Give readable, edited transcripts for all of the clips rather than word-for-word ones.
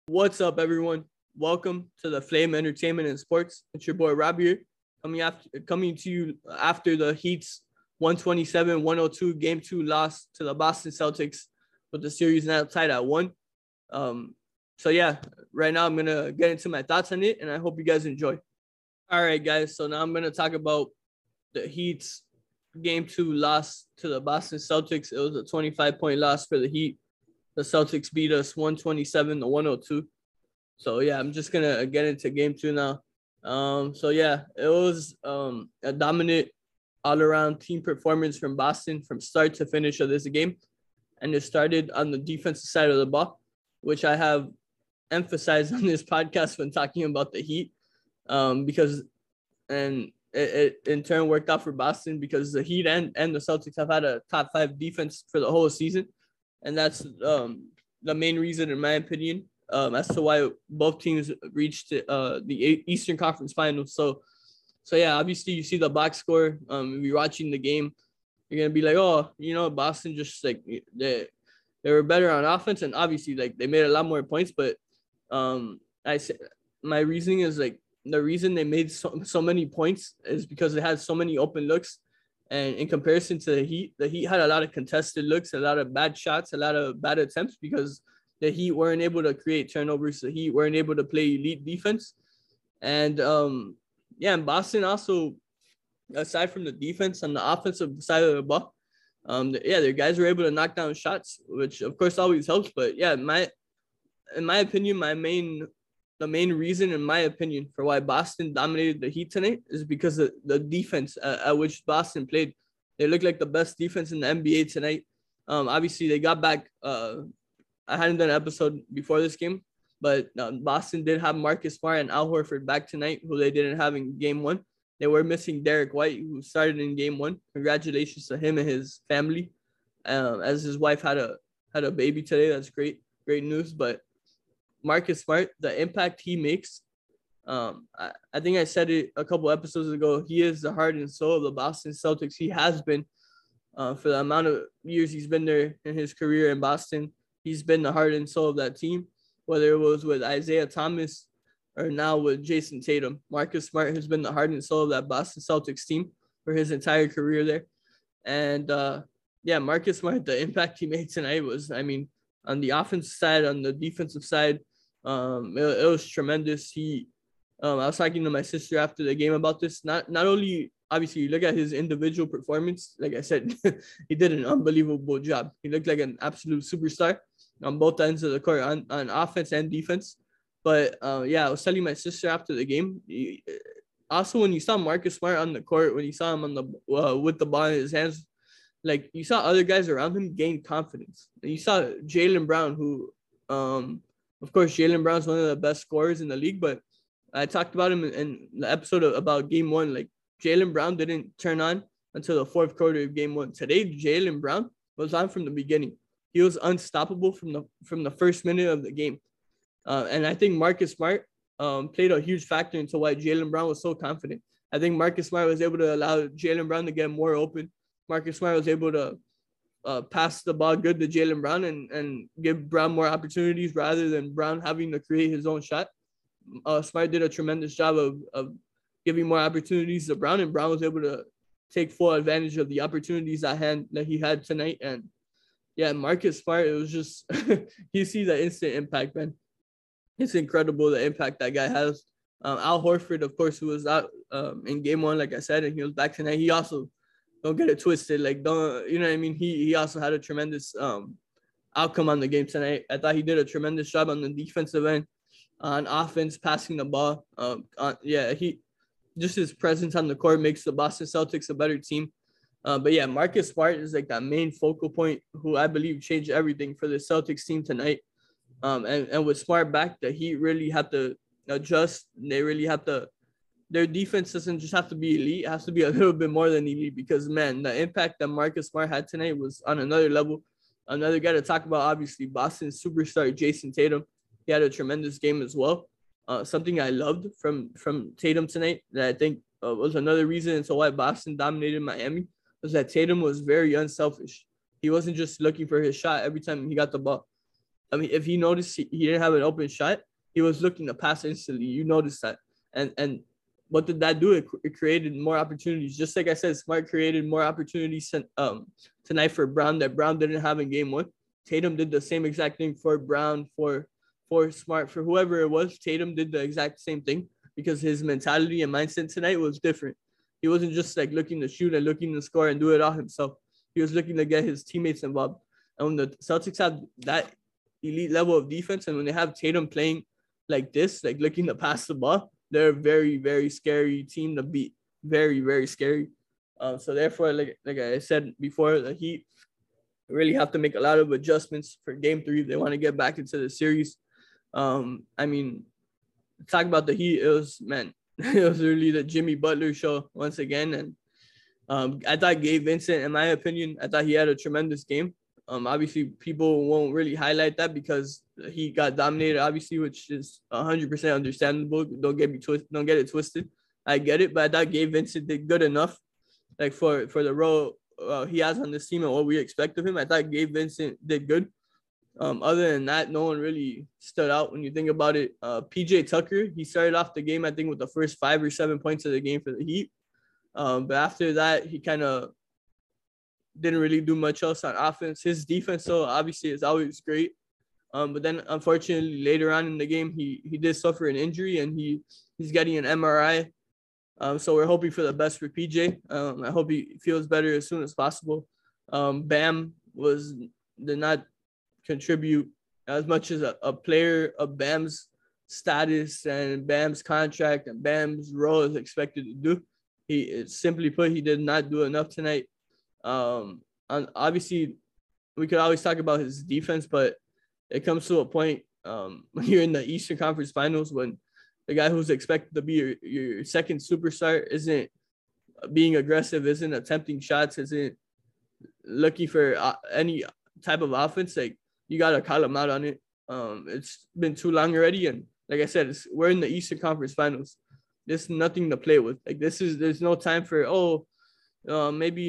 What's up, everyone? Welcome to the Flame Entertainment and Sports. It's your boy Rob here, coming to you after the Heat's 127-102 Game 2 loss to the Boston Celtics, with the series now tied at 1. Right now I'm gonna get into my thoughts on it, and I hope you guys enjoy. All right, guys. So now I'm gonna talk about the Heat's Game 2 loss to the Boston Celtics. It was a 25-point loss for the Heat. The Celtics beat us 127-102. So, I'm just going to get into Game 2 now. It was a dominant all-around team performance from Boston from start to finish of this game. And it started on the defensive side of the ball, which I have emphasized on this podcast when talking about the Heat, because it in turn worked out for Boston because the Heat and the Celtics have had a top 5 defense for the whole season. And that's the main reason, in my opinion, as to why both teams reached the Eastern Conference Finals. So obviously you see the box score. If you're watching the game, you're going to be like, Boston just like they were better on offense. And obviously like they made a lot more points. But my reasoning is like the reason they made so many points is because they had so many open looks. And in comparison to the Heat had a lot of contested looks, a lot of bad shots, a lot of bad attempts because the Heat weren't able to create turnovers. The Heat weren't able to play elite defense. And, and Boston also, aside from the defense, on the offensive side of the ball, their guys were able to knock down shots, which, of course, always helps. But, in my opinion, the main reason, in my opinion, for why Boston dominated the Heat tonight is because of the defense at which Boston played. They looked like the best defense in the NBA tonight. Obviously, they got back. I hadn't done an episode before this game, but Boston did have Marcus Smart and Al Horford back tonight, who they didn't have in Game 1. They were missing Derek White, who started in Game 1. Congratulations to him and his family, as his wife had a baby today. That's great news. But Marcus Smart, the impact he makes, I think I said it a couple episodes ago. He is the heart and soul of the Boston Celtics. He has been for the amount of years he's been there in his career in Boston. He's been the heart and soul of that team, whether it was with Isaiah Thomas or now with Jason Tatum. Marcus Smart has been the heart and soul of that Boston Celtics team for his entire career there. And Marcus Smart, the impact he made tonight was, on the offensive side, on the defensive side, it was tremendous. I was talking to my sister after the game about this. Not only, obviously, you look at his individual performance. Like I said, he did an unbelievable job. He looked like an absolute superstar on both ends of the court, on offense and defense. But I was telling my sister after the game. Also, when you saw Marcus Smart on the court, when you saw him on the with the ball in his hands, like you saw other guys around him gain confidence. And you saw Jaylen Brown, who of course, Jaylen Brown's one of the best scorers in the league, but I talked about him in the episode about Game 1. Like, Jaylen Brown didn't turn on until the fourth quarter of Game 1. Today, Jaylen Brown was on from the beginning. He was unstoppable from the first minute of the game. And I think Marcus Smart played a huge factor into why Jaylen Brown was so confident. I think Marcus Smart was able to allow Jaylen Brown to get more open. Marcus Smart was able to pass the ball good to Jaylen Brown and give Brown more opportunities rather than Brown having to create his own shot. Smart did a tremendous job of giving more opportunities to Brown, and Brown was able to take full advantage of the opportunities that he had tonight. And Marcus Smart, it was just you see the instant impact, man. It's incredible the impact that guy has. Al Horford, of course, who was out in Game 1, like I said, and he was back tonight. He also, don't get it twisted. Like, don't, you know what I mean? He also had a tremendous outcome on the game tonight. I thought he did a tremendous job on the defensive end, on offense, passing the ball. Just his presence on the court makes the Boston Celtics a better team. Marcus Smart is like that main focal point who I believe changed everything for the Celtics team tonight. And with Smart back, the Heat really have to adjust. They really have to. Their defense doesn't just have to be elite. It has to be a little bit more than elite because, man, the impact that Marcus Smart had tonight was on another level. Another guy to talk about, obviously, Boston's superstar, Jason Tatum. He had a tremendous game as well. Something I loved from Tatum tonight that I think was another reason into why Boston dominated Miami was that Tatum was very unselfish. He wasn't just looking for his shot every time he got the ball. I mean, if he noticed he didn't have an open shot, he was looking to pass instantly. You noticed that. And what did that do? It created more opportunities. Just like I said, Smart created more opportunities tonight for Brown that Brown didn't have in game one. Tatum did the same exact thing for Brown, for Smart, for whoever it was. Tatum did the exact same thing because his mentality and mindset tonight was different. He wasn't just like looking to shoot and looking to score and do it all himself. He was looking to get his teammates involved. And when the Celtics have that elite level of defense, and when they have Tatum playing like this, like looking to pass the ball, they're a very, very scary team to beat. Very, very scary. So therefore, like I said before, the Heat really have to make a lot of adjustments for Game 3 if they want to get back into the series. I mean, talk about the Heat. It was really the Jimmy Butler show once again. And I thought Gabe Vincent, in my opinion, I thought he had a tremendous game. Obviously, people won't really highlight that because he got dominated, obviously, which is 100% understandable. Don't get it twisted. I get it, but I thought Gabe Vincent did good enough, like for the role he has on this team and what we expect of him. I thought Gabe Vincent did good. Other than that, no one really stood out when you think about it. PJ Tucker, he started off the game, I think, with the first 5 or 7 points of the game for the Heat. But after that, he kind of didn't really do much else on offense. His defense, though, obviously is always great. But then, unfortunately, later on in the game, he did suffer an injury and he's getting an MRI. So we're hoping for the best for PJ. I hope he feels better as soon as possible. Bam did not contribute as much as a player of Bam's status and Bam's contract and Bam's role is expected to do. Simply put, he did not do enough tonight. And obviously, we could always talk about his defense, but it comes to a point when you're in the Eastern Conference Finals when the guy who's expected to be your second superstar isn't being aggressive, isn't attempting shots, isn't looking for any type of offense. Like, you got to call him out on it. It's been too long already. And like I said, we're in the Eastern Conference Finals. There's nothing to play with. Like, there's no time for, maybe,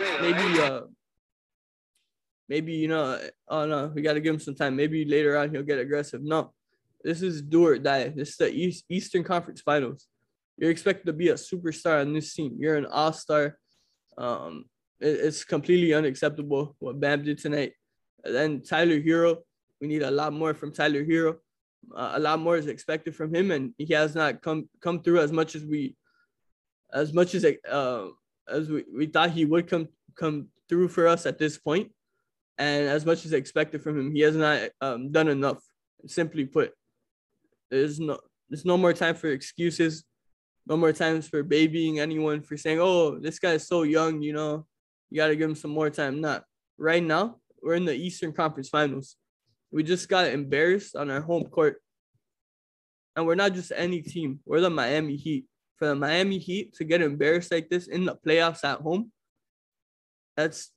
you know, oh no, we got to give him some time. Maybe later on he'll get aggressive. No, this is do or die. This is the Eastern Conference Finals. You're expected to be a superstar on this team. You're an all-star. It's completely unacceptable what Bam did tonight. And then Tyler Hero, we need a lot more from Tyler Hero. A lot more is expected from him, and he has not come through as much as we thought he would come through for us at this point. And as much as expected from him, he has not done enough. Simply put, there's no more time for excuses. No more times for babying anyone, for saying, oh, this guy is so young, you know, you got to give him some more time. Not right now. We're in the Eastern Conference Finals. We just got embarrassed on our home court. And we're not just any team. We're the Miami Heat. For the Miami Heat to get embarrassed like this in the playoffs at home, it's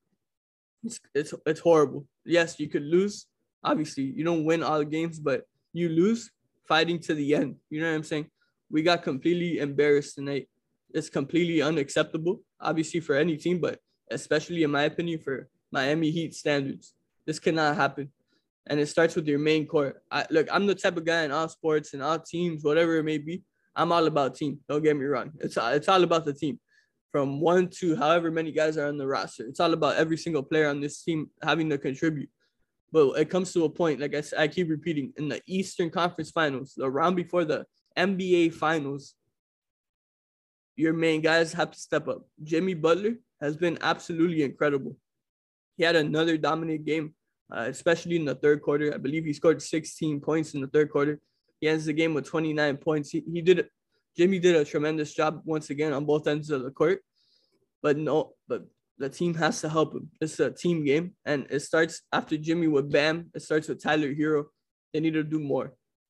horrible. Yes, you could lose. Obviously, you don't win all the games, but you lose fighting to the end. You know what I'm saying? We got completely embarrassed tonight. It's completely unacceptable, obviously, for any team, but especially, in my opinion, for Miami Heat standards. This cannot happen. And it starts with your main core. Look, I'm the type of guy in all sports and all teams, whatever it may be, I'm all about team. Don't get me wrong. It's all about the team. From 1 to however many guys are on the roster. It's all about every single player on this team having to contribute. But it comes to a point, like I keep repeating, in the Eastern Conference Finals, the round before the NBA Finals, your main guys have to step up. Jimmy Butler has been absolutely incredible. He had another dominant game, especially in the third quarter. I believe he scored 16 points in the third quarter. He ends the game with 29 points. Jimmy did a tremendous job once again on both ends of the court. But the team has to help him. It's a team game, and it starts after Jimmy with Bam. It starts with Tyler Hero. They need to do more.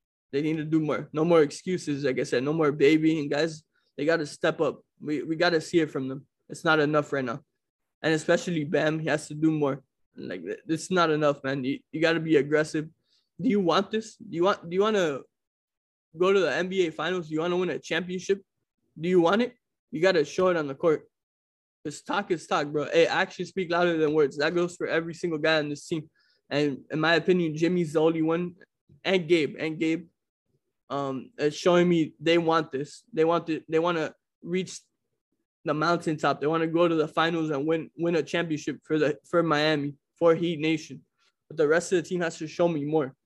No more excuses, like I said. No more babying, guys. They got to step up. We got to see it from them. It's not enough right now. And especially Bam, he has to do more. Like, it's not enough, man. You got to be aggressive. Do you want this? Do you want to go to the NBA Finals? Do you want to win a championship? Do you want it? You got to show it on the court. Because talk is talk, bro. Hey, actions speak louder than words. That goes for every single guy on this team. And in my opinion, Jimmy's the only one, and Gabe. It's showing me they want this. They want to reach the mountaintop. They want to go to the finals and win a championship for Miami, for Heat Nation. But the rest of the team has to show me more.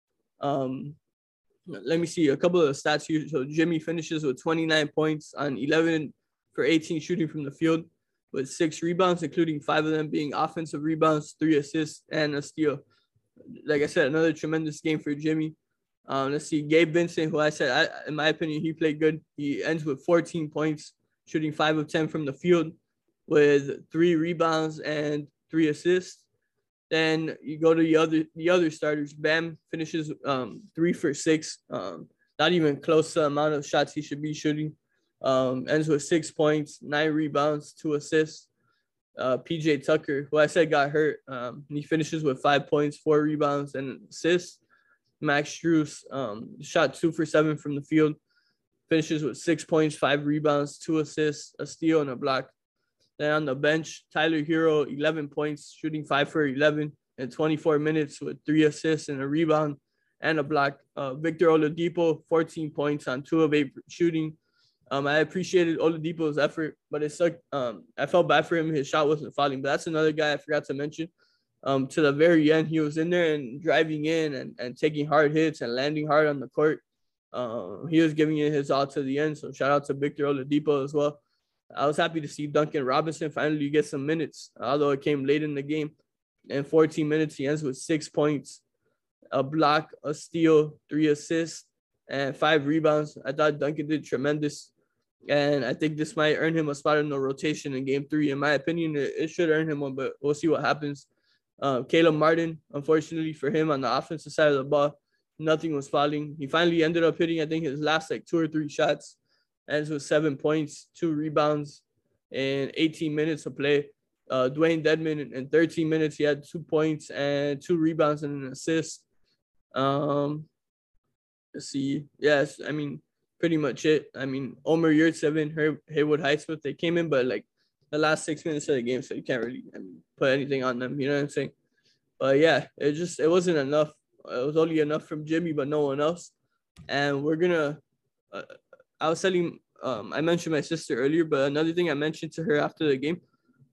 Let me see a couple of the stats here. So Jimmy finishes with 29 points on 11 for 18 shooting from the field, with 6 rebounds, including 5 of them being offensive rebounds, 3 assists, and a steal. Like I said, another tremendous game for Jimmy. Let's see, Gabe Vincent, who I said, in my opinion, he played good. He ends with 14 points, shooting 5 of 10 from the field, with 3 rebounds and 3 assists. Then you go to the other starters. Bam finishes 3 for 6. Not even close to the amount of shots he should be shooting. Ends with 6 points, 9 rebounds, 2 assists. PJ Tucker, who I said got hurt, he finishes with 5 points, 4 rebounds, and assists. Max Strus shot 2 for 7 from the field, finishes with 6 points, 5 rebounds, 2 assists, a steal, and a block. Then on the bench, Tyler Hero, 11 points, shooting 5 for 11 in 24 minutes with 3 assists and a rebound and a block. Victor Oladipo, 14 points on 2 of 8 shooting. I appreciated Oladipo's effort, but it sucked. I felt bad for him. His shot wasn't falling, but that's another guy I forgot to mention. To the very end, he was in there and driving in and taking hard hits and landing hard on the court. He was giving it his all to the end, so shout out to Victor Oladipo as well. I was happy to see Duncan Robinson finally get some minutes, although it came late in the game. In 14 minutes, he ends with 6 points, a block, a steal, 3 assists, and 5 rebounds. I thought Duncan did tremendous, and I think this might earn him a spot in the rotation in Game 3. In my opinion, it should earn him one, but we'll see what happens. Caleb Martin, unfortunately for him, on the offensive side of the ball, nothing was falling. He finally ended up hitting, I think, his last 2 or 3 shots. Ends with 7 points, 2 rebounds, and 18 minutes of play. Dwayne Dedman, in 13 minutes, he had 2 points and 2 rebounds and an assist. Let's see. Yes, I mean, pretty much it. I mean, Omer Yurtseven, Haywood Highsmith, they came in, but like the last 6 minutes of the game, so you can't really put anything on them. You know what I'm saying? But yeah, it wasn't enough. It was only enough from Jimmy, but no one else. And we're gonna. I was telling, I mentioned my sister earlier, but another thing I mentioned to her after the game,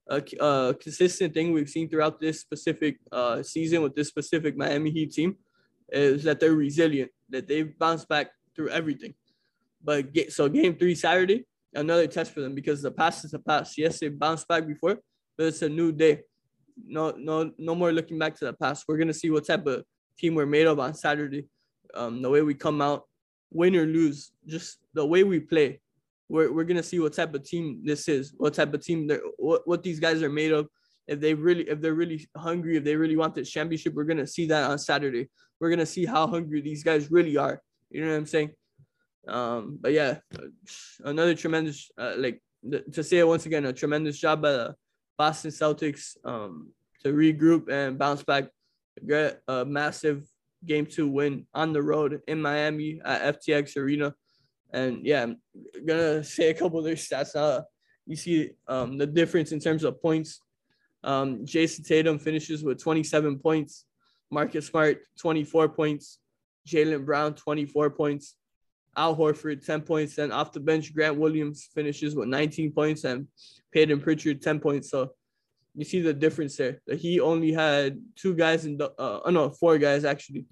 a consistent thing we've seen throughout this specific season with this specific Miami Heat team is that they're resilient, that they've bounced back through everything. But so Game 3 Saturday, another test for them, because the past is the past. Yes, they bounced back before, but it's a new day. No more looking back to the past. We're gonna see what type of team we're made of on Saturday. The way we come out, win or lose, just the way we play, we're gonna see what type of team this is, what type of team what these guys are made of. If they're really hungry, if they really want this championship, we're gonna see that on Saturday. We're gonna see how hungry these guys really are. You know what I'm saying? But yeah, another tremendous, to say it once again, a tremendous job by the Boston Celtics to regroup and bounce back, get a massive Game 2 win on the road in Miami at FTX Arena. And yeah, I'm gonna say a couple of their stats now. You see the difference in terms of points. Jason Tatum finishes with 27 points. Marcus Smart, 24 points. Jaylen Brown, 24 points. Al Horford, 10 points. Then off the bench, Grant Williams finishes with 19 points and Peyton Pritchard, 10 points. So you see the difference there. He only had 4 guys actually.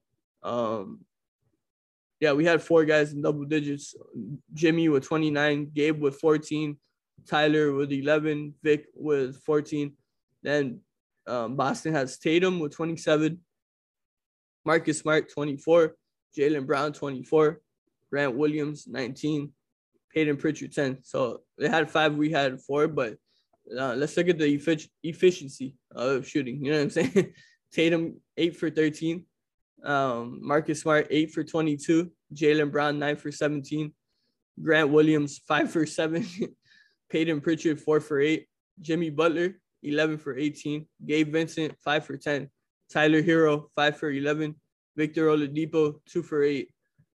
Yeah, we had 4 guys in double digits. Jimmy with 29, Gabe with 14, Tyler with 11, Vic with 14. Then Boston has Tatum with 27, Marcus Smart 24, Jaylen Brown 24, Grant Williams 19, Peyton Pritchard 10. So they had 5, we had 4, but let's look at the efficiency of shooting. You know what I'm saying? Tatum 8 for 13. Marcus Smart 8 for 22. Jaylen Brown 9 for 17. Grant Williams 5 for 7. Peyton Pritchard 4 for 8. Jimmy Butler 11 for 18. Gabe Vincent 5 for 10. Tyler Hero 5 for 11. Victor Oladipo 2 for 8.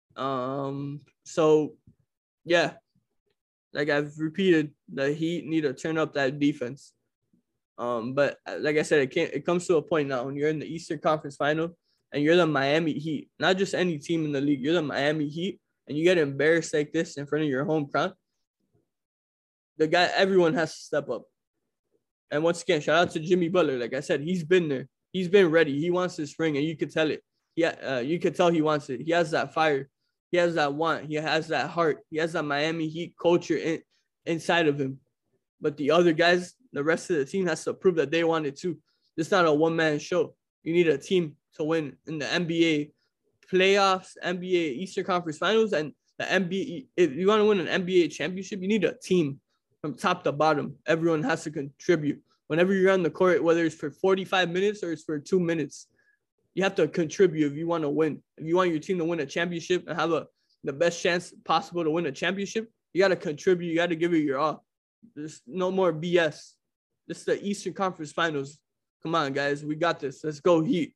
So yeah, like I've repeated, the Heat need to turn up that defense. But like I said, it comes to a point now when you're in the Eastern Conference Final and you're the Miami Heat, not just any team in the league. You're the Miami Heat, and you get embarrassed like this in front of your home crowd. Everyone has to step up. And once again, shout out to Jimmy Butler. Like I said, he's been there. He's been ready. He wants this ring, and you could tell it. Yeah, you could tell he wants it. He has that fire. He has that want. He has that heart. He has that Miami Heat culture inside of him. But the other guys, the rest of the team has to prove that they want it too. It's not a one-man show. You need a team to win in the NBA playoffs, NBA Eastern Conference Finals, and the NBA. If you want to win an NBA championship, you need a team from top to bottom. Everyone has to contribute. Whenever you're on the court, whether it's for 45 minutes or it's for 2 minutes, you have to contribute if you want to win. If you want your team to win a championship and have the best chance possible to win a championship, you got to contribute. You got to give it your all. There's no more BS. This is the Eastern Conference Finals. Come on, guys. We got this. Let's go Heat.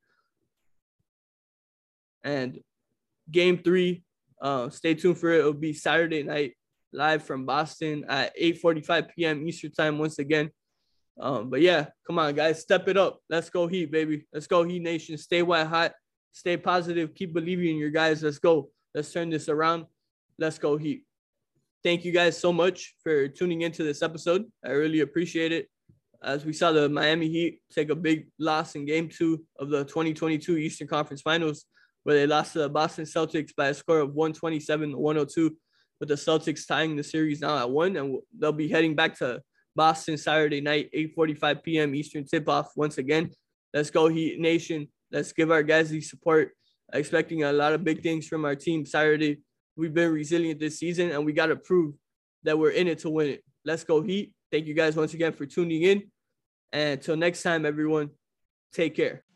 And game 3, stay tuned for it. It'll be Saturday night live from Boston at 8:45 p.m. Eastern time once again. But yeah, come on, guys. Step it up. Let's go Heat, baby. Let's go Heat Nation. Stay white hot. Stay positive. Keep believing in your guys. Let's go. Let's turn this around. Let's go Heat. Thank you guys so much for tuning into this episode. I really appreciate it. As we saw the Miami Heat take a big loss in game 2 of the 2022 Eastern Conference Finals, where they lost to the Boston Celtics by a score of 127-102, with the Celtics tying the series now at 1, and they'll be heading back to Boston Saturday night, 8:45 p.m. Eastern tip-off once again. Let's go Heat Nation. Let's give our guys the support. Expecting a lot of big things from our team Saturday. We've been resilient this season, and we got to prove that we're in it to win it. Let's go Heat. Thank you guys once again for tuning in. And until next time, everyone, take care.